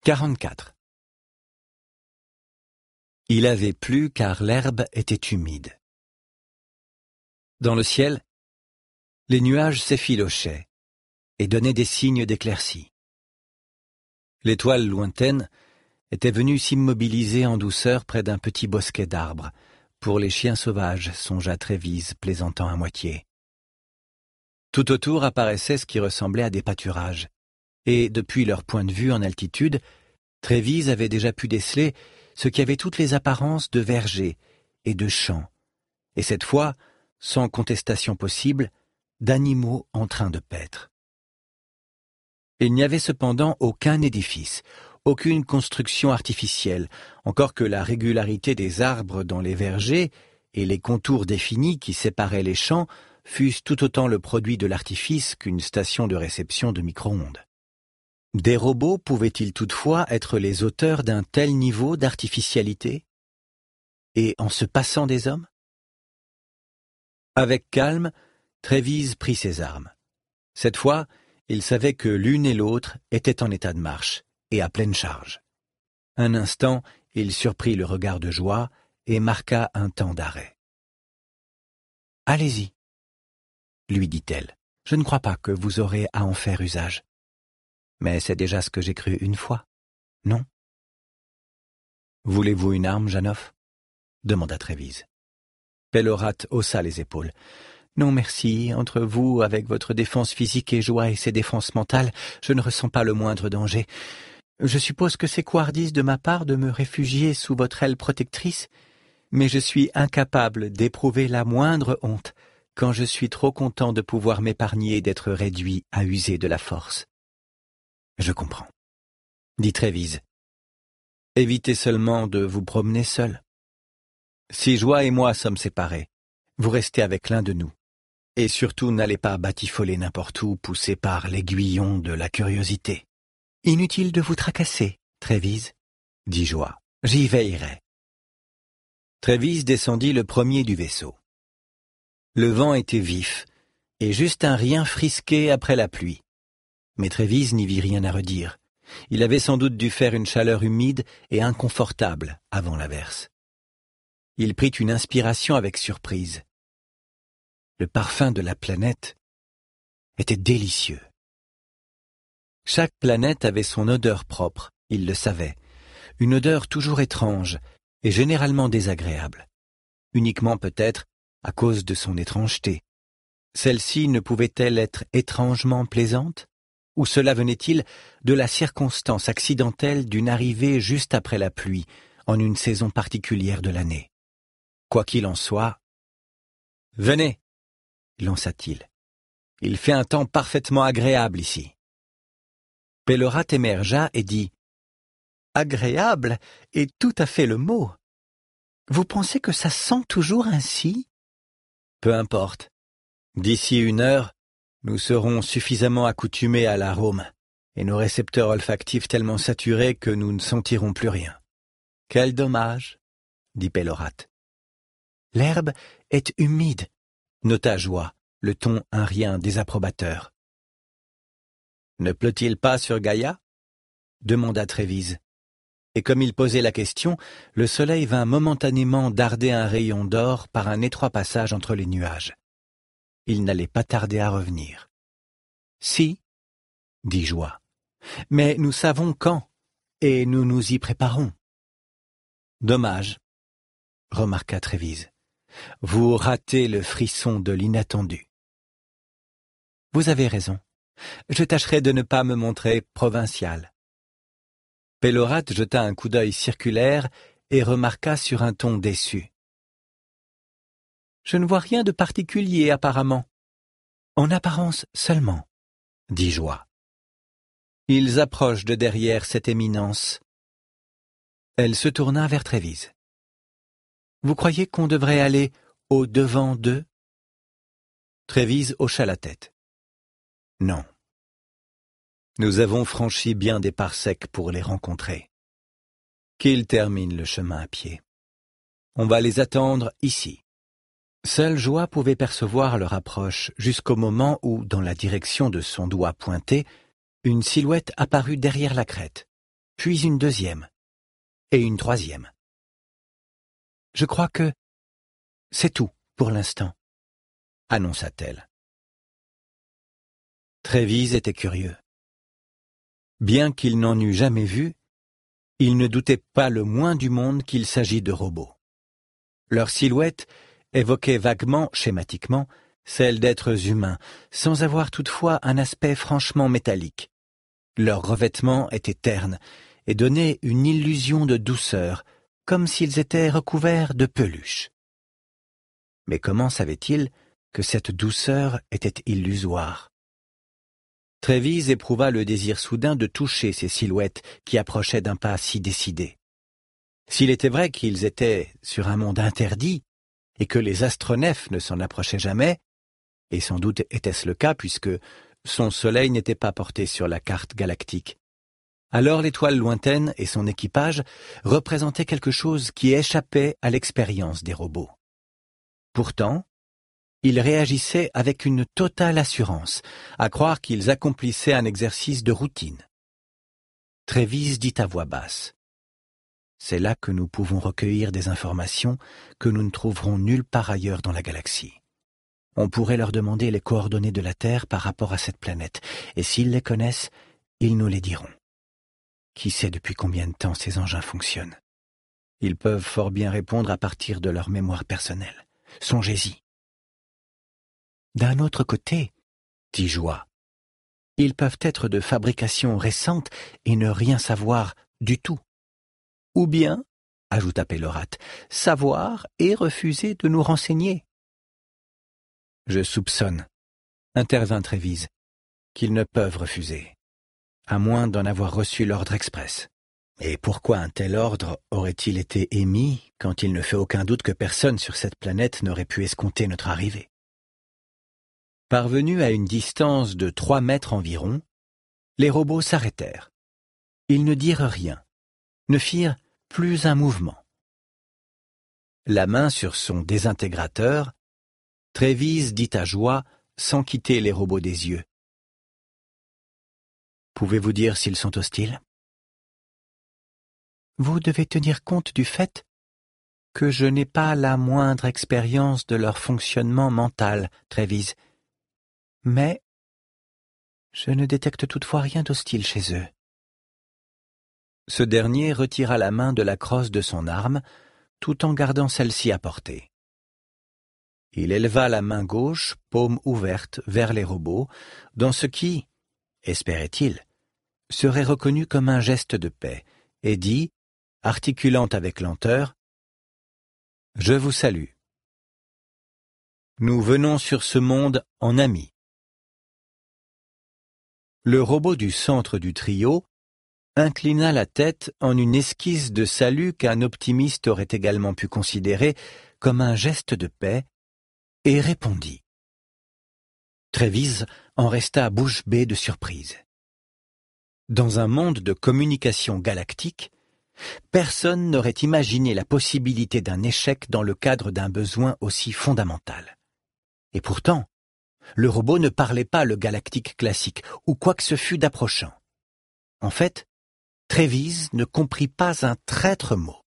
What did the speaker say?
44. Il avait plu car l'herbe était humide. Dans le ciel, les nuages s'effilochaient et donnaient des signes d'éclaircie. L'étoile lointaine était venue s'immobiliser en douceur près d'un petit bosquet d'arbres. Pour les chiens sauvages, songea Trévise, plaisantant à moitié. Tout autour apparaissait ce qui ressemblait à des pâturages, et depuis leur point de vue en altitude, Trévise avait déjà pu déceler ce qui avait toutes les apparences de vergers et de champs, et cette fois, sans contestation possible, d'animaux en train de paître. Il n'y avait cependant aucun édifice, aucune construction artificielle, encore que la régularité des arbres dans les vergers et les contours définis qui séparaient les champs fussent tout autant le produit de l'artifice qu'une station de réception de micro-ondes. Des robots pouvaient-ils toutefois être les auteurs d'un tel niveau d'artificialité? Et en se passant des hommes? Avec calme, Trévise prit ses armes. Cette fois, il savait que l'une et l'autre étaient en état de marche, et à pleine charge. Un instant, il surprit le regard de Joie et marqua un temps d'arrêt. « Allez-y, » lui dit-elle. « Je ne crois pas que vous aurez à en faire usage. Mais c'est déjà ce que j'ai cru une fois, non ?»« Voulez-vous une arme, Janoff ?» demanda Trévise. Pelorate haussa les épaules. « Non, merci. Entre vous, avec votre défense physique et Joie et ses défenses mentales, je ne ressens pas le moindre danger. Je suppose que c'est couardise de ma part de me réfugier sous votre aile protectrice, mais je suis incapable d'éprouver la moindre honte quand je suis trop content de pouvoir m'épargner d'être réduit à user de la force. » « Je comprends, » dit Trévise. « Évitez seulement de vous promener seul. Si Joie et moi sommes séparés, vous restez avec l'un de nous. Et surtout n'allez pas batifoler n'importe où, poussé par l'aiguillon de la curiosité. »« Inutile de vous tracasser, Trévise, » dit Joie. « J'y veillerai. » Trévise descendit le premier du vaisseau. Le vent était vif, et juste un rien frisqué après la pluie. Mais Trévise n'y vit rien à redire. Il avait sans doute dû faire une chaleur humide et inconfortable avant l'averse. Il prit une inspiration avec surprise. Le parfum de la planète était délicieux. Chaque planète avait son odeur propre, il le savait, une odeur toujours étrange et généralement désagréable, uniquement peut-être à cause de son étrangeté. Celle-ci ne pouvait-elle être étrangement plaisante? Ou cela venait-il de la circonstance accidentelle d'une arrivée juste après la pluie, en une saison particulière de l'année? Quoi qu'il en soit, « Venez !» lança-t-il. « Il fait un temps parfaitement agréable ici. » Pelorate émergea et dit « Agréable est tout à fait le mot. Vous pensez que ça sent toujours ainsi? » Peu importe. D'ici 1 heure, nous serons suffisamment accoutumés à l'arôme, et nos récepteurs olfactifs tellement saturés que nous ne sentirons plus rien. « Quel dommage !» dit Pelorate. « L'herbe est humide, » nota Joie, le ton un rien désapprobateur. « Ne pleut-il pas sur Gaïa ?» demanda Trévise. Et comme il posait la question, le soleil vint momentanément darder un rayon d'or par un étroit passage entre les nuages. Il n'allait pas tarder à revenir. « Si, » dit Joie, « mais nous savons quand, et nous nous y préparons. »« Dommage, » remarqua Trévise. « Vous ratez le frisson de l'inattendu. »« Vous avez raison. Je tâcherai de ne pas me montrer provincial. » Pelorate jeta un coup d'œil circulaire et remarqua sur un ton déçu. « Je ne vois rien de particulier apparemment. »« En apparence seulement, » dit Joie. « Ils approchent de derrière cette éminence. » Elle se tourna vers Trévise. « Vous croyez qu'on devrait aller au-devant d'eux ?» Trévise hocha la tête. « Non. Nous avons franchi bien des parsecs pour les rencontrer. Qu'ils terminent le chemin à pied. On va les attendre ici. » Seule Joie pouvait percevoir leur approche jusqu'au moment où, dans la direction de son doigt pointé, une silhouette apparut derrière la crête. puis une deuxième, et une troisième. « Je crois que c'est tout pour l'instant, » annonça-t-elle. Trévise était curieux. Bien qu'il n'en eût jamais vu, il ne doutait pas le moins du monde qu'il s'agit de robots. Leur silhouette évoquait vaguement, schématiquement, celle d'êtres humains, sans avoir toutefois un aspect franchement métallique. Leur revêtement était terne et donnait une illusion de douceur, comme s'ils étaient recouverts de peluche. Mais comment savait-il que cette douceur était illusoire? Trévise éprouva le désir soudain de toucher ces silhouettes qui approchaient d'un pas si décidé. S'il était vrai qu'ils étaient sur un monde interdit et que les astronefs ne s'en approchaient jamais, et sans doute était-ce le cas puisque son soleil n'était pas porté sur la carte galactique, alors l'étoile lointaine et son équipage représentaient quelque chose qui échappait à l'expérience des robots. Pourtant, ils réagissaient avec une totale assurance, à croire qu'ils accomplissaient un exercice de routine. Trévise dit à voix basse: « C'est là que nous pouvons recueillir des informations que nous ne trouverons nulle part ailleurs dans la galaxie. On pourrait leur demander les coordonnées de la Terre par rapport à cette planète, et s'ils les connaissent, ils nous les diront. Qui sait depuis combien de temps ces engins fonctionnent? Ils peuvent fort bien répondre à partir de leur mémoire personnelle. Songez-y. » D'un autre côté, dit Joie, ils peuvent être de fabrication récente et ne rien savoir du tout. Ou bien, ajouta Pélorate, savoir et refuser de nous renseigner. Je soupçonne, intervint Trévise, qu'ils ne peuvent refuser, à moins d'en avoir reçu l'ordre express. Et pourquoi un tel ordre aurait-il été émis quand il ne fait aucun doute que personne sur cette planète n'aurait pu escompter notre arrivée? Parvenus à une distance de 3 mètres environ, les robots s'arrêtèrent. Ils ne dirent rien, ne firent plus un mouvement. La main sur son désintégrateur, Trévise dit à Joie, sans quitter les robots des yeux: « Pouvez-vous dire s'ils sont hostiles? » Vous devez tenir compte du fait que je n'ai pas la moindre expérience de leur fonctionnement mental, Trévise. Mais je ne détecte toutefois rien d'hostile chez eux. Ce dernier retira la main de la crosse de son arme, tout en gardant celle-ci à portée. Il éleva la main gauche, paume ouverte, vers les robots, dans ce qui, espérait-il, serait reconnu comme un geste de paix, et dit, articulant avec lenteur: « Je vous salue. Nous venons sur ce monde en amis. » Le robot du centre du trio inclina la tête en une esquisse de salut qu'un optimiste aurait également pu considérer comme un geste de paix, et répondit. Trévise en resta bouche bée de surprise. Dans un monde de communication galactique, personne n'aurait imaginé la possibilité d'un échec dans le cadre d'un besoin aussi fondamental. Et pourtant, le robot ne parlait pas le galactique classique, ou quoi que ce fût d'approchant. En fait, Trévise ne comprit pas un traître mot.